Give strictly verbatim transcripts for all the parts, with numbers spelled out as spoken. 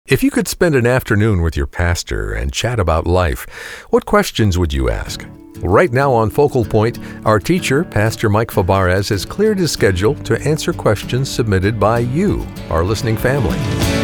If you could spend an afternoon with your pastor and chat about life, what questions would you ask? Right now on Focal Point, our teacher, Pastor Mike Fabarez, has cleared his schedule to answer questions submitted by you, our listening family.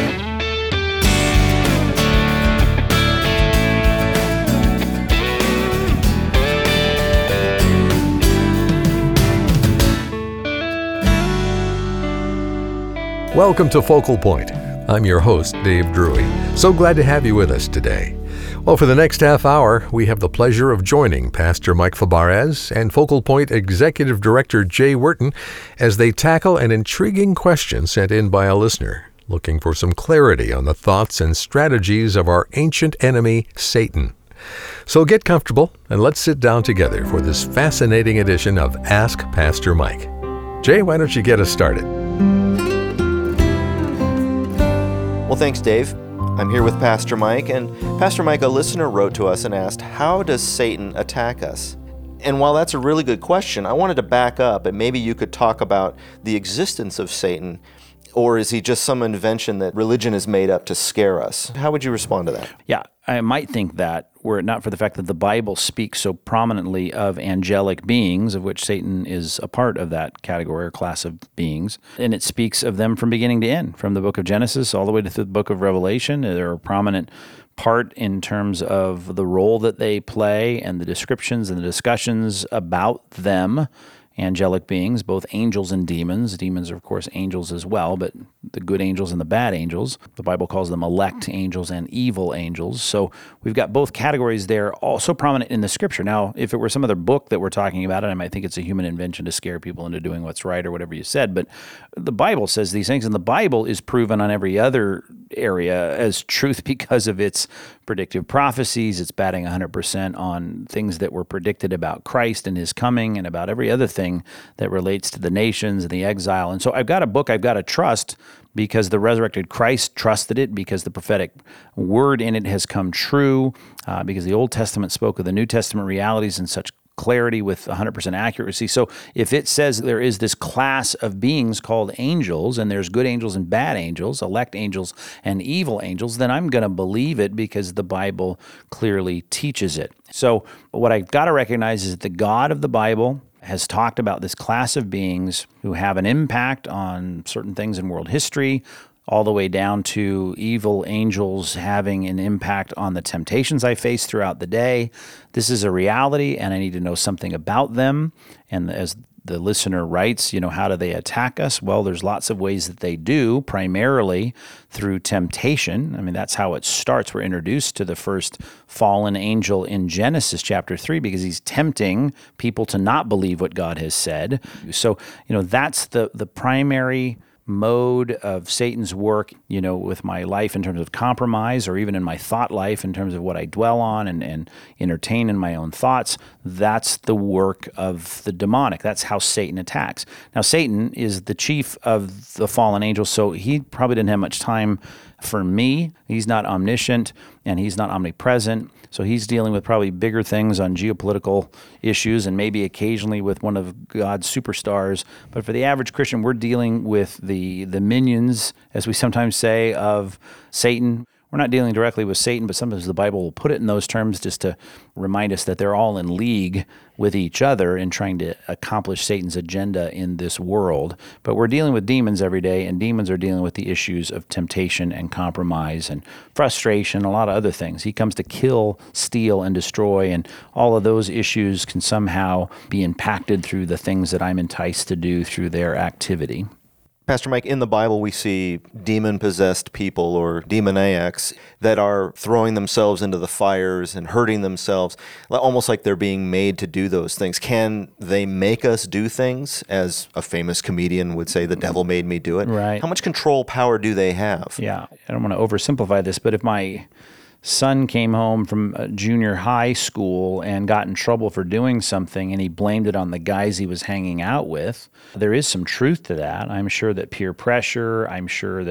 Welcome to Focal Point. I'm your host, Dave Drury. So glad to have you with us today. Well, for the next half hour, we have the pleasure of joining Pastor Mike Fabarez and Focal Point Executive Director Jay Wharton as they tackle an intriguing question sent in by a listener, looking for some clarity on the thoughts and strategies of our ancient enemy, Satan. So get comfortable and let's sit down together for this fascinating edition of Ask Pastor Mike. Jay, why don't you get us started? Well, thanks, Dave. I'm here with Pastor Mike, and Pastor Mike, a listener wrote to us and asked, how does Satan attack us? And while that's a really good question, I wanted to back up, and maybe you could talk about the existence of Satan, or is he just some invention that religion has made up to scare us? How would you respond to that? Yeah, I might think that were it not for the fact that the Bible speaks so prominently of angelic beings, of which Satan is a part of that category or class of beings, and it speaks of them from beginning to end, from the book of Genesis all the way to the book of Revelation. They're a prominent part in terms of the role that they play and the descriptions and the discussions about them. Angelic beings, both angels and demons. Demons are, of course, angels as well, but the good angels and the bad angels. The Bible calls them elect angels and evil angels. So we've got both categories there, also prominent in the Scripture. Now, if it were some other book that we're talking about, I might think it's a human invention to scare people into doing what's right or whatever you said, but the Bible says these things, and the Bible is proven on every other area as truth because of its predictive prophecies. It's batting one hundred percent on things that were predicted about Christ and His coming and about every other thing that relates to the nations and the exile. And so I've got a book I've got to trust because the resurrected Christ trusted it, because the prophetic word in it has come true, uh, because the Old Testament spoke of the New Testament realities in such clarity with one hundred percent accuracy. So if it says there is this class of beings called angels, and there's good angels and bad angels, elect angels and evil angels, then I'm going to believe it because the Bible clearly teaches it. So what I've got to recognize is that the God of the Bible has talked about this class of beings who have an impact on certain things in world history, all the way down to evil angels having an impact on the temptations I face throughout the day. This is a reality, and I need to know something about them. And as the listener writes, you know, how do they attack us? Well, there's lots of ways that they do, primarily through temptation. I mean, that's how it starts. We're introduced to the first fallen angel in Genesis chapter three because he's tempting people to not believe what God has said. So, you know, that's the the primary mode of Satan's work, you know, with my life in terms of compromise, or even in my thought life in terms of what I dwell on and, and entertain in my own thoughts. That's the work of the demonic. That's how Satan attacks. Now, Satan is the chief of the fallen angels, so he probably didn't have much time for me. He's not omniscient and he's not omnipresent. So he's dealing with probably bigger things on geopolitical issues and maybe occasionally with one of God's superstars. But for the average Christian, we're dealing with the, the minions, as we sometimes say, of Satan. We're not dealing directly with Satan, but sometimes the Bible will put it in those terms just to remind us that they're all in league with each other in trying to accomplish Satan's agenda in this world. But we're dealing with demons every day, and demons are dealing with the issues of temptation and compromise and frustration, a lot of other things. He comes to kill, steal, and destroy, and all of those issues can somehow be impacted through the things that I'm enticed to do through their activity. Pastor Mike, in the Bible we see demon-possessed people or demoniacs that are throwing themselves into the fires and hurting themselves, almost like they're being made to do those things. Can they make us do things? As a famous comedian would say, the devil made me do it. Right. How much control power do they have? Yeah, I don't want to oversimplify this, but if my son came home from a junior high school and got in trouble for doing something and he blamed it on the guys he was hanging out with, there is some truth to that. I'm sure that peer pressure, I'm sure that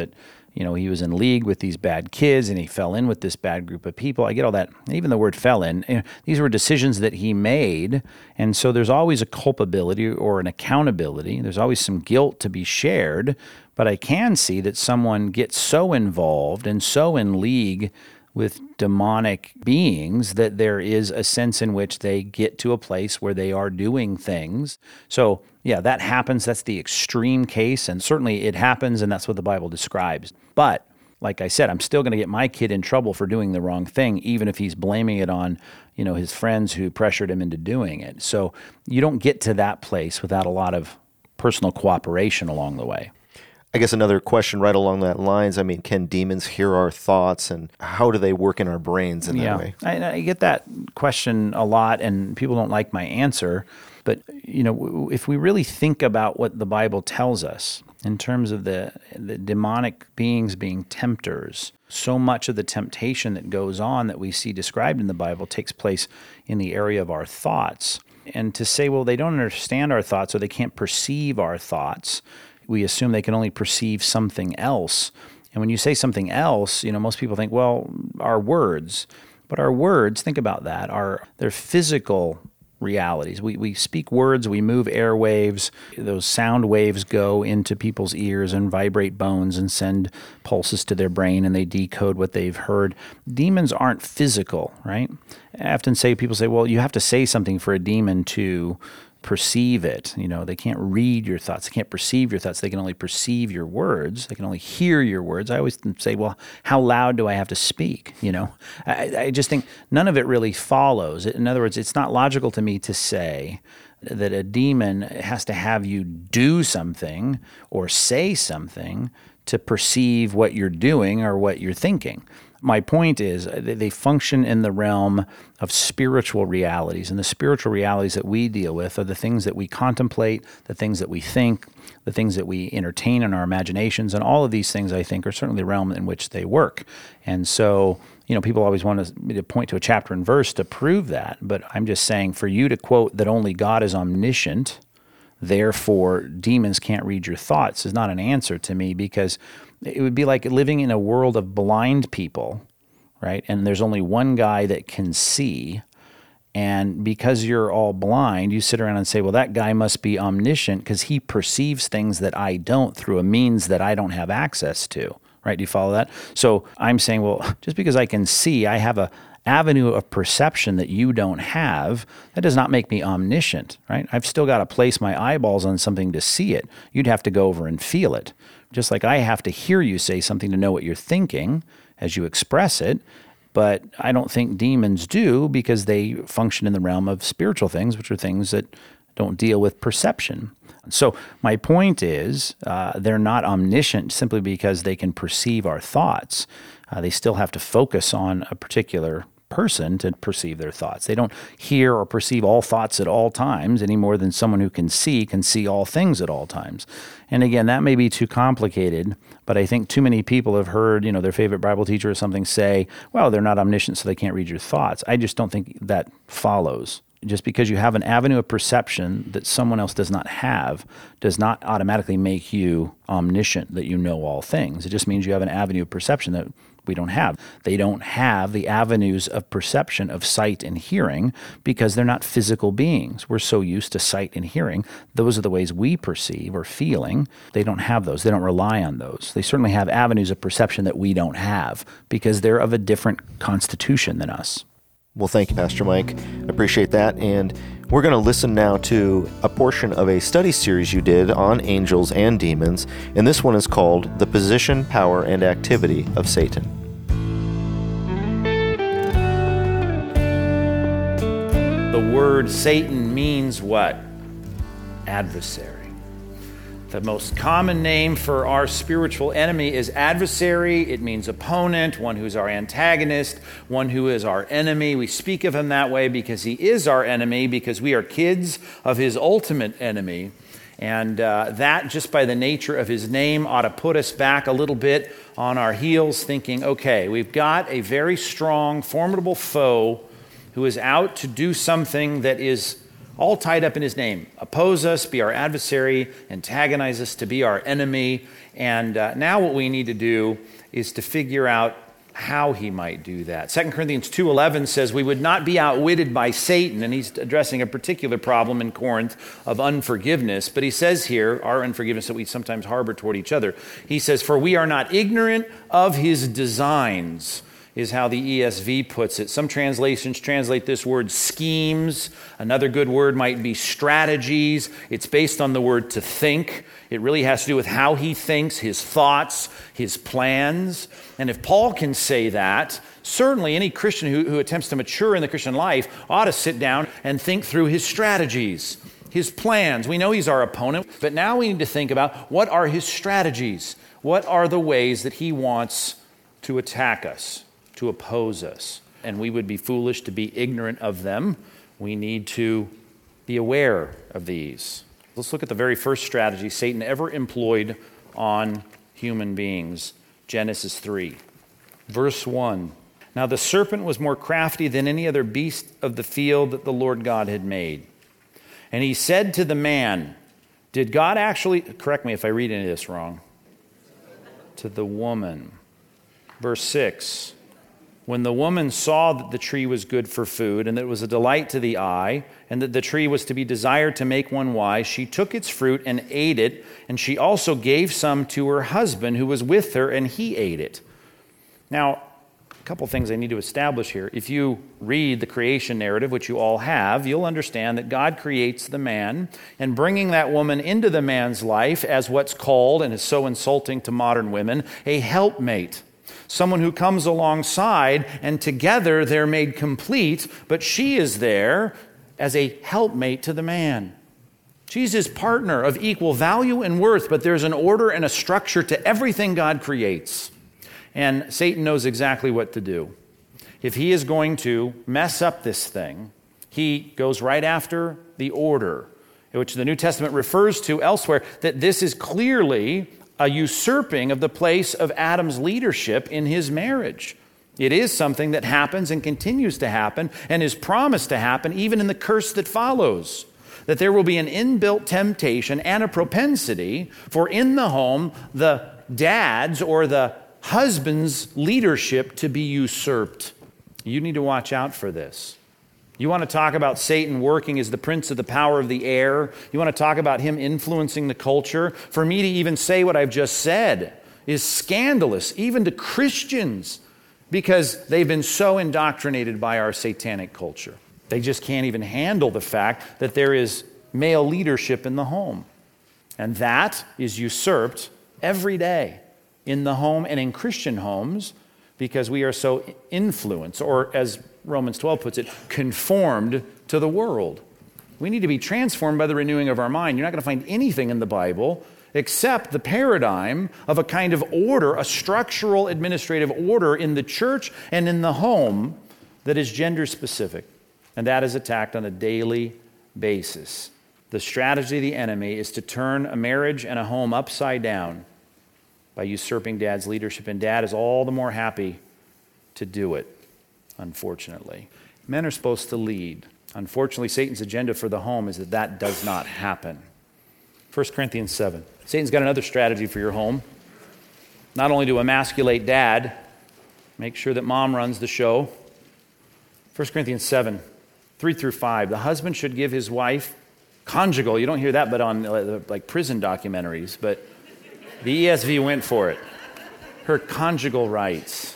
you know, he was in league with these bad kids and he fell in with this bad group of people. I get all that. Even the word fell in, you know, these were decisions that he made. And so there's always a culpability or an accountability. There's always some guilt to be shared. But I can see that someone gets so involved and so in league with demonic beings that there is a sense in which they get to a place where they are doing things. So yeah, that happens. That's the extreme case, and certainly it happens, and that's what the Bible describes. But like I said, I'm still going to get my kid in trouble for doing the wrong thing, even if he's blaming it on, you know, his friends who pressured him into doing it. So you don't get to that place without a lot of personal cooperation along the way. I guess another question right along that lines, I mean, can demons hear our thoughts, and how do they work in our brains in yeah. that way? I, I get that question a lot, and people don't like my answer. But, you know, if we really think about what the Bible tells us in terms of the, the demonic beings being tempters, so much of the temptation that goes on that we see described in the Bible takes place in the area of our thoughts. And to say, well, they don't understand our thoughts or they can't perceive our thoughts, we assume they can only perceive something else. And when you say something else, you know, most people think, well, our words. But our words, think about that, are they're physical realities. We we speak words, we move airwaves. Those sound waves go into people's ears and vibrate bones and send pulses to their brain, and they decode what they've heard. Demons aren't physical, right? I often say, people say, well, you have to say something for a demon to perceive it. You know, they can't read your thoughts. They can't perceive your thoughts. They can only perceive your words. They can only hear your words. I always say, well, how loud do I have to speak? You know, I, I just think none of it really follows. In other words, it's not logical to me to say that a demon has to have you do something or say something to perceive what you're doing or what you're thinking. My point is they function in the realm of spiritual realities, and the spiritual realities that we deal with are the things that we contemplate, the things that we think, the things that we entertain in our imaginations, and all of these things, I think, are certainly the realm in which they work. And so, you know, people always want me to point to a chapter and verse to prove that, but I'm just saying for you to quote that only God is omniscient, therefore demons can't read your thoughts, is not an answer to me, because it would be like living in a world of blind people, right? And there's only one guy that can see. And because you're all blind, you sit around and say, well, that guy must be omniscient because he perceives things that I don't through a means that I don't have access to, right? Do you follow that? So I'm saying, well, just because I can see, I have a avenue of perception that you don't have, that does not make me omniscient, right? I've still got to place my eyeballs on something to see it. You'd have to go over and feel it. Just like I have to hear you say something to know what you're thinking as you express it, but I don't think demons do because they function in the realm of spiritual things, which are things that don't deal with perception. So my point is uh, they're not omniscient simply because they can perceive our thoughts. Uh, they still have to focus on a particular person to perceive their thoughts. They don't hear or perceive all thoughts at all times any more than someone who can see can see all things at all times. And again, that may be too complicated, but I think too many people have heard, you know, their favorite Bible teacher or something say, well, they're not omniscient, so they can't read your thoughts. I just don't think that follows. Just because you have an avenue of perception that someone else does not have does not automatically make you omniscient, that you know all things. It just means you have an avenue of perception that we don't have. They don't have the avenues of perception of sight and hearing because they're not physical beings. We're so used to sight and hearing. Those are the ways we perceive or feeling. They don't have those. They don't rely on those. They certainly have avenues of perception that we don't have because they're of a different constitution than us. Well, thank you, Pastor Mike. I appreciate that. And we're going to listen now to a portion of a study series you did on angels and demons, and this one is called The Position, Power, and Activity of Satan. The word Satan means what? Adversary. The most common name for our spiritual enemy is adversary. It means opponent, one who's our antagonist, one who is our enemy. We speak of him that way because he is our enemy, because we are kids of his ultimate enemy. And uh, that, just by the nature of his name, ought to put us back a little bit on our heels, thinking, okay, we've got a very strong, formidable foe who is out to do something that is all tied up in his name. Oppose us, be our adversary, antagonize us, to be our enemy. And uh, now what we need to do is to figure out how he might do that. Second Corinthians two eleven says we would not be outwitted by Satan, and he's addressing a particular problem in Corinth of unforgiveness. But he says here, our unforgiveness that we sometimes harbor toward each other, he says, for we are not ignorant of his designs, is how the E S V puts it. Some translations translate this word schemes. Another good word might be strategies. It's based on the word to think. It really has to do with how he thinks, his thoughts, his plans. And if Paul can say that, certainly any Christian who, who attempts to mature in the Christian life ought to sit down and think through his strategies, his plans. We know he's our opponent, but now we need to think about what are his strategies? What are the ways that he wants to attack us, to oppose us? And we would be foolish to be ignorant of them. We need to be aware of these. Let's look at the very first strategy Satan ever employed on human beings. Genesis three, verse one. Now the serpent was more crafty than any other beast of the field that the Lord God had made. And he said to the man, did God actually, correct me if I read any of this wrong, to the woman. Verse six. When the woman saw that the tree was good for food, and that it was a delight to the eye, and that the tree was to be desired to make one wise, she took its fruit and ate it, and she also gave some to her husband who was with her, and he ate it. Now, a couple things I need to establish here. If you read the creation narrative, which you all have, you'll understand that God creates the man, and bringing that woman into the man's life as what's called, and is so insulting to modern women, a helpmate. Someone who comes alongside, and together they're made complete, but she is there as a helpmate to the man. She's his partner of equal value and worth, but there's an order and a structure to everything God creates. And Satan knows exactly what to do. If he is going to mess up this thing, he goes right after the order, which the New Testament refers to elsewhere, that this is clearly a usurping of the place of Adam's leadership in his marriage. It is something that happens and continues to happen and is promised to happen even in the curse that follows. That there will be an inbuilt temptation and a propensity for in the home the dad's or the husband's leadership to be usurped. You need to watch out for this. You want to talk about Satan working as the prince of the power of the air? You want to talk about him influencing the culture? For me to even say what I've just said is scandalous, even to Christians, because they've been so indoctrinated by our satanic culture. They just can't even handle the fact that there is male leadership in the home. And that is usurped every day in the home and in Christian homes because we are so influenced, or as Romans twelve puts it, conformed to the world. We need to be transformed by the renewing of our mind. You're not going to find anything in the Bible except the paradigm of a kind of order, a structural administrative order in the church and in the home that is gender specific. And that is attacked on a daily basis. The strategy of the enemy is to turn a marriage and a home upside down by usurping dad's leadership. And dad is all the more happy to do it, unfortunately. Men are supposed to lead. Unfortunately, Satan's agenda for the home is that that does not happen. First Corinthians seven. Satan's got another strategy for your home. Not only to emasculate dad, make sure that mom runs the show. First Corinthians seven, three through five. The husband should give his wife conjugal. You don't hear that but on uh, like prison documentaries, but the E S V went for it. Her conjugal rights.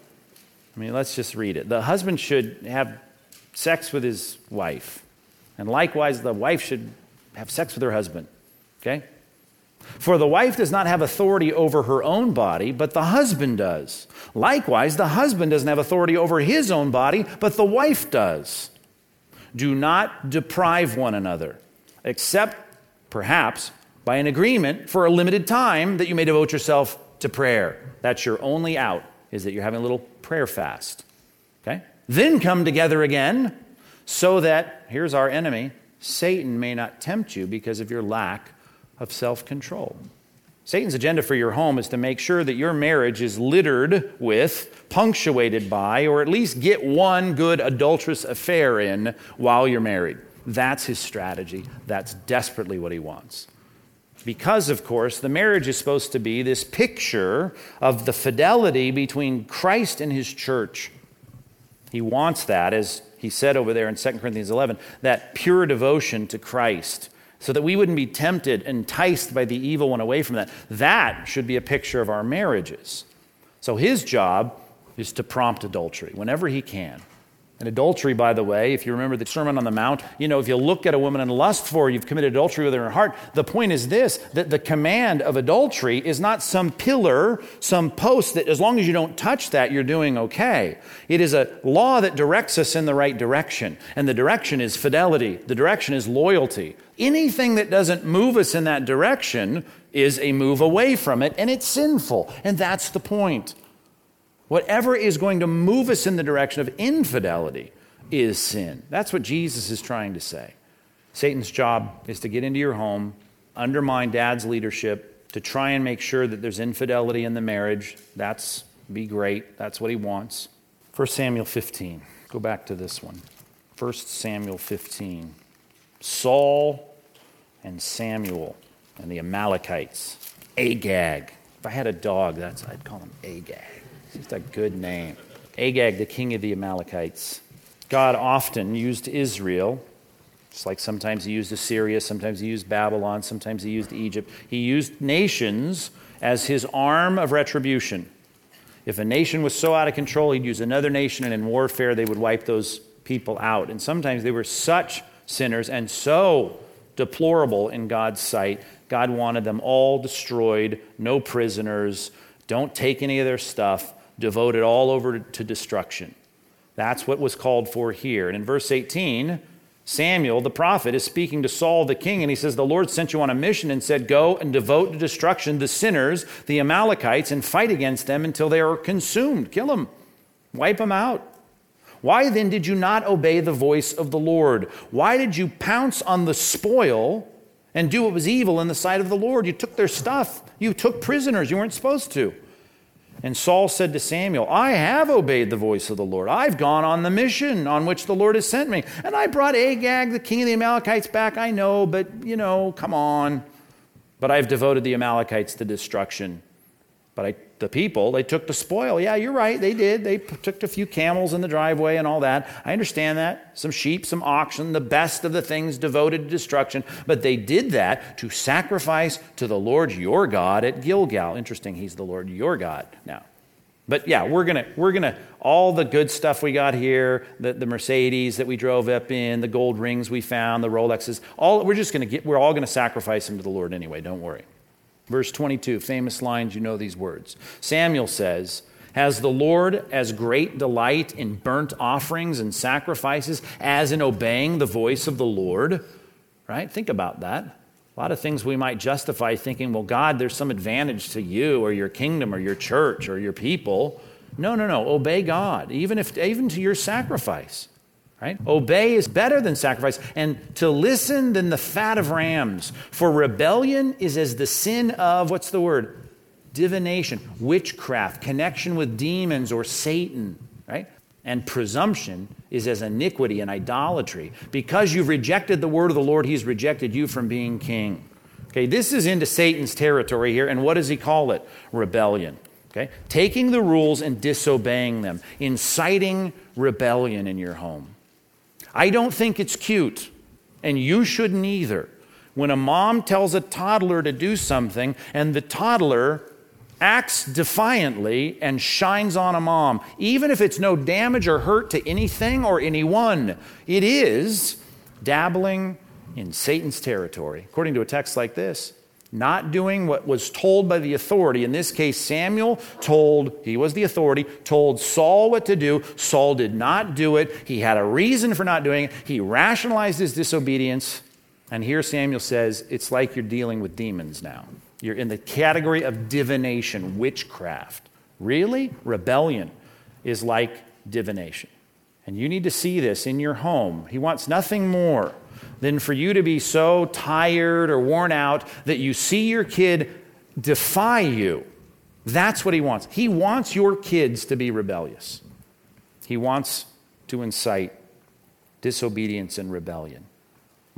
I mean, let's just read it. The husband should have sex with his wife. And likewise, the wife should have sex with her husband. Okay? For the wife does not have authority over her own body, but the husband does. Likewise, the husband doesn't have authority over his own body, but the wife does. Do not deprive one another, except perhaps by an agreement for a limited time that you may devote yourself to prayer. That's your only out, is that you're having a little prayer fast. Okay? Then come together again so that, here's our enemy, Satan may not tempt you because of your lack of self-control. Satan's agenda for your home is to make sure that your marriage is littered with, punctuated by, or at least get one good adulterous affair in while you're married. That's his strategy. That's desperately what he wants. Because, of course, the marriage is supposed to be this picture of the fidelity between Christ and his church. He wants that, as he said over there in Second Corinthians eleven, that pure devotion to Christ, so that we wouldn't be tempted, enticed by the evil one away from that. That should be a picture of our marriages. So his job is to prompt adultery whenever he can. And adultery, by the way, if you remember the Sermon on the Mount, you know, if you look at a woman and lust for her, you've committed adultery with her in her heart. The point is this, that the command of adultery is not some pillar, some post that as long as you don't touch that, you're doing okay. It is a law that directs us in the right direction. And the direction is fidelity. The direction is loyalty. Anything that doesn't move us in that direction is a move away from it, and it's sinful. And that's the point. Whatever is going to move us in the direction of infidelity is sin. That's what Jesus is trying to say. Satan's job is to get into your home, undermine dad's leadership, to try and make sure that there's infidelity in the marriage. That's be great. That's what he wants. First Samuel fifteen. Go back to this one. First Samuel fifteen. Saul and Samuel and the Amalekites. Agag. If I had a dog, that's I'd call him Agag. It's just a good name. Agag, the king of the Amalekites. God often used Israel, just like sometimes he used Assyria, sometimes he used Babylon, sometimes he used Egypt. He used nations as his arm of retribution. If a nation was so out of control, he'd use another nation, and in warfare they would wipe those people out. And sometimes they were such sinners and so deplorable in God's sight, God wanted them all destroyed, no prisoners, don't take any of their stuff, devote it all over to destruction. That's what was called for here. And in verse eighteen, Samuel, the prophet, is speaking to Saul, the king, and he says, the Lord sent you on a mission and said, go and devote to destruction the sinners, the Amalekites, and fight against them until they are consumed. Kill them. Wipe them out. Why then did you not obey the voice of the Lord? Why did you pounce on the spoil and do what was evil in the sight of the Lord? You took their stuff. You took prisoners. You weren't supposed to. And Saul said to Samuel, I have obeyed the voice of the Lord. I've gone on the mission on which the Lord has sent me. And I brought Agag, the king of the Amalekites, back. I know, but, you know, come on. But I've devoted the Amalekites to destruction. But I, the people, they took the spoil. Yeah, you're right. They did. They p- took a few camels in the driveway and all that. I understand that. Some sheep, some oxen, the best of the things devoted to destruction. But they did that to sacrifice to the Lord your God at Gilgal. Interesting, he's the Lord your God now. But yeah, we're gonna we're gonna all the good stuff we got here, the, the Mercedes that we drove up in, the gold rings we found, the Rolexes. All we're just gonna get. We're all gonna sacrifice them to the Lord anyway. Don't worry. Verse twenty-two, famous lines, you know these words. Samuel says, has the Lord as great delight in burnt offerings and sacrifices as in obeying the voice of the Lord? Right? Think about that. A lot of things we might justify thinking, well, God, there's some advantage to you or your kingdom or your church or your people. No, no, no. Obey God, even if even to your sacrifice. Right? Obey is better than sacrifice, and to listen than the fat of rams. For rebellion is as the sin of, what's the word? Divination, witchcraft, connection with demons or Satan, right? And presumption is as iniquity and idolatry. Because you've rejected the word of the Lord, he's rejected you from being king. Okay, this is into Satan's territory here, and what does he call it? Rebellion. Okay, taking the rules and disobeying them, inciting rebellion in your home. I don't think it's cute, and you shouldn't either, when a mom tells a toddler to do something and the toddler acts defiantly and shines on a mom, even if it's no damage or hurt to anything or anyone. It is dabbling in Satan's territory, according to a text like this. Not doing what was told by the authority. In this case, Samuel told, he was the authority, told Saul what to do. Saul did not do it. He had a reason for not doing it. He rationalized his disobedience. And here Samuel says, it's like you're dealing with demons now. You're in the category of divination, witchcraft. Really? Rebellion is like divination. And you need to see this in your home. He wants nothing more than for you to be so tired or worn out that you see your kid defy you. That's what he wants. He wants your kids to be rebellious. He wants to incite disobedience and rebellion.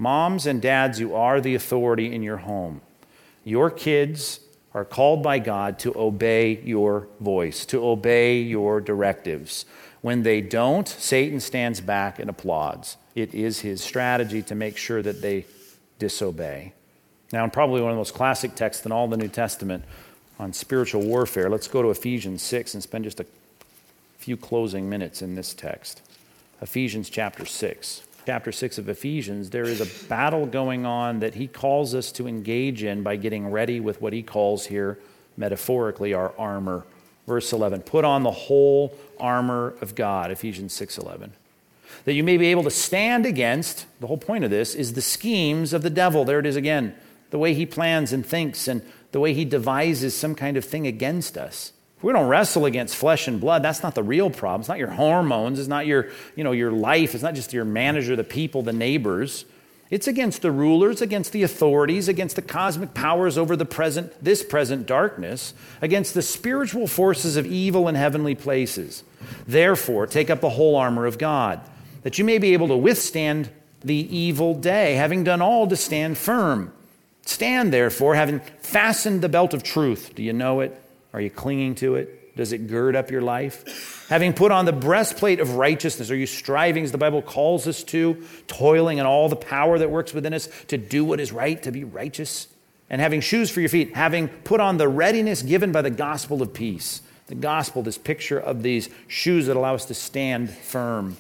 Moms and dads, you are the authority in your home. Your kids are called by God to obey your voice, to obey your directives. When they don't, Satan stands back and applauds. It is his strategy to make sure that they disobey. Now, in probably one of the most classic texts in all the New Testament on spiritual warfare, let's go to Ephesians six and spend just a few closing minutes in this text. Ephesians chapter six. Chapter six of Ephesians, there is a battle going on that he calls us to engage in by getting ready with what he calls here, metaphorically, our armor. Verse eleven, put on the whole armor of God, Ephesians six eleven. That you may be able to stand against, the whole point of this, is the schemes of the devil. There it is again, the way he plans and thinks and the way he devises some kind of thing against us. We don't wrestle against flesh and blood. That's not the real problem. It's not your hormones. It's not your, you know, your life. It's not just your manager, the people, the neighbors. It's against the rulers, against the authorities, against the cosmic powers over the present, this present darkness, against the spiritual forces of evil in heavenly places. Therefore, take up the whole armor of God, that you may be able to withstand the evil day, having done all to stand firm. Stand, therefore, having fastened the belt of truth. Do you know it? Are you clinging to it? Does it gird up your life? Having put on the breastplate of righteousness, are you striving, as the Bible calls us to, toiling in all the power that works within us to do what is right, to be righteous? And having shoes for your feet, having put on the readiness given by the gospel of peace. The gospel, this picture of these shoes that allow us to stand firm.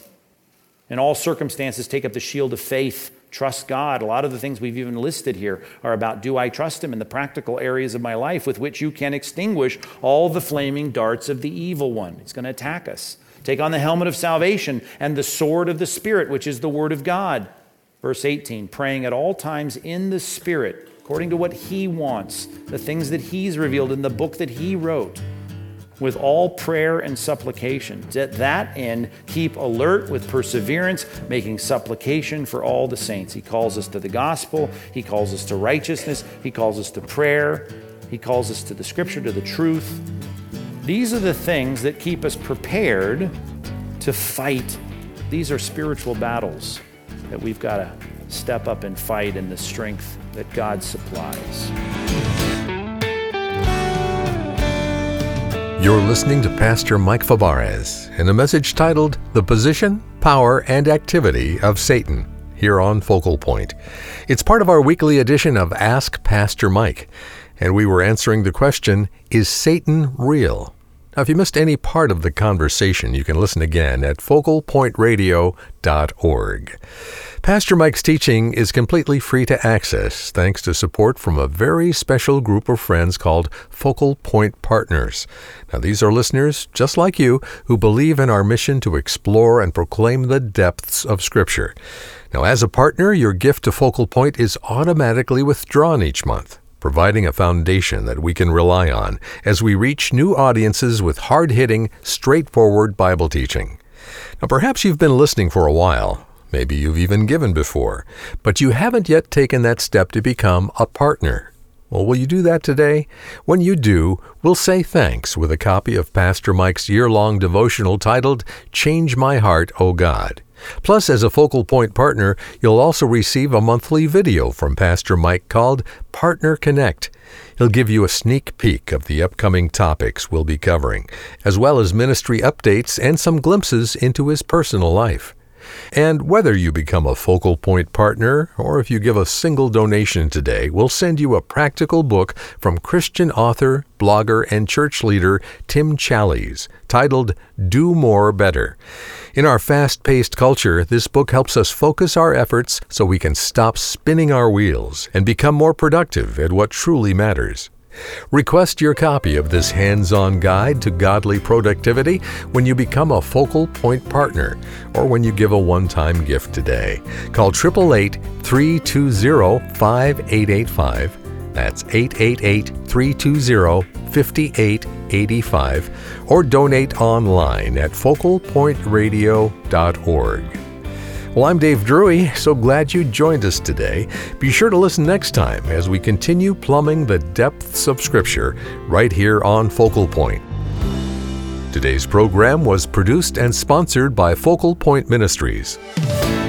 In all circumstances, take up the shield of faith. Trust God. A lot of the things we've even listed here are about, do I trust him in the practical areas of my life with which you can extinguish all the flaming darts of the evil one? It's going to attack us. Take on the helmet of salvation and the sword of the Spirit, which is the word of God. Verse eighteen, praying at all times in the Spirit, according to what he wants, the things that he's revealed in the book that he wrote, with all prayer and supplication. At that end, keep alert with perseverance, making supplication for all the saints. He calls us to the gospel. He calls us to righteousness. He calls us to prayer. He calls us to the scripture, to the truth. These are the things that keep us prepared to fight. These are spiritual battles that we've got to step up and fight in the strength that God supplies. You're listening to Pastor Mike Fabarez in a message titled The Position, Power, and Activity of Satan here on Focal Point. It's part of our weekly edition of Ask Pastor Mike, and we were answering the question, is Satan real? Now, if you missed any part of the conversation, you can listen again at focal point radio dot org. Pastor Mike's teaching is completely free to access thanks to support from a very special group of friends called Focal Point Partners. Now, these are listeners just like you who believe in our mission to explore and proclaim the depths of Scripture. Now, as a partner, your gift to Focal Point is automatically withdrawn each month, providing a foundation that we can rely on as we reach new audiences with hard-hitting, straightforward Bible teaching. Now, perhaps you've been listening for a while. Maybe you've even given before, but you haven't yet taken that step to become a partner. Well, will you do that today? When you do, we'll say thanks with a copy of Pastor Mike's year-long devotional titled, Change My Heart, O God. Plus, as a Focal Point partner, you'll also receive a monthly video from Pastor Mike called Partner Connect. He'll give you a sneak peek of the upcoming topics we'll be covering, as well as ministry updates and some glimpses into his personal life. And whether you become a Focal Point partner or if you give a single donation today, we'll send you a practical book from Christian author, blogger, and church leader Tim Challies titled Do More Better. In our fast-paced culture, this book helps us focus our efforts so we can stop spinning our wheels and become more productive at what truly matters. Request your copy of this hands-on guide to godly productivity when you become a Focal Point partner or when you give a one-time gift today. Call eight eight eight, three two zero, five eight eight five. That's eight eight eight, three two zero, five eight eight five or donate online at focal point radio dot org. Well, I'm Dave Drury, so glad you joined us today. Be sure to listen next time as we continue plumbing the depths of Scripture right here on Focal Point. Today's program was produced and sponsored by Focal Point Ministries.